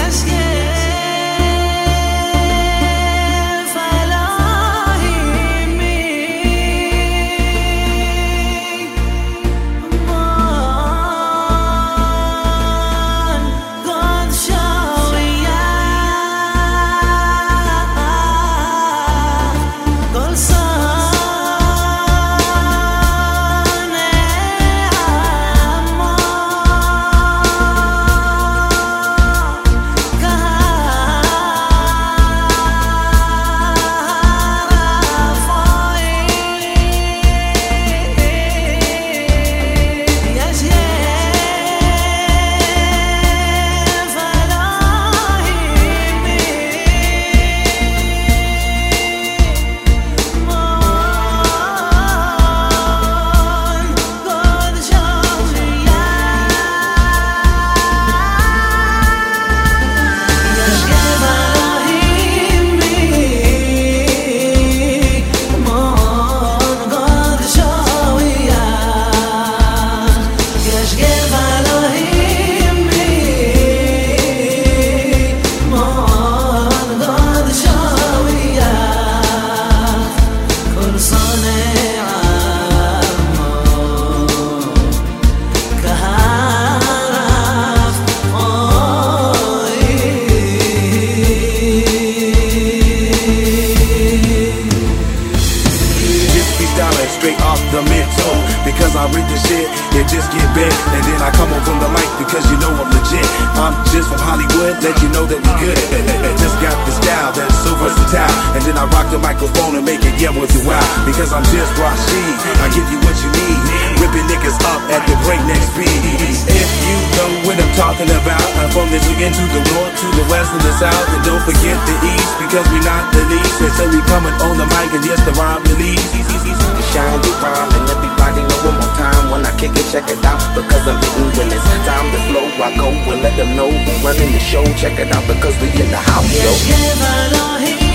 Straight off the mental, because I read this shit, it just get big, and then I come on from the mic because you know I'm legit. I'm just from Hollywood, let you know that we good. Just got the style that's so versatile, and then I rock the microphone and make it get worth your while. Because I'm just Rashid, I give you what you need, ripping niggas up at the breakneck speed. If you know what I'm talking about, I'm from Michigan to the north, to the west and the south, and don't forget the east, because we not the least. And so we coming on the mic and just the rhyme release. Shine the rhyme and everybody know one more time when I kick it, check it out, because I'm hitting when it's time to flow. I go and let them know who running the show. Check it out because we in the house, yo.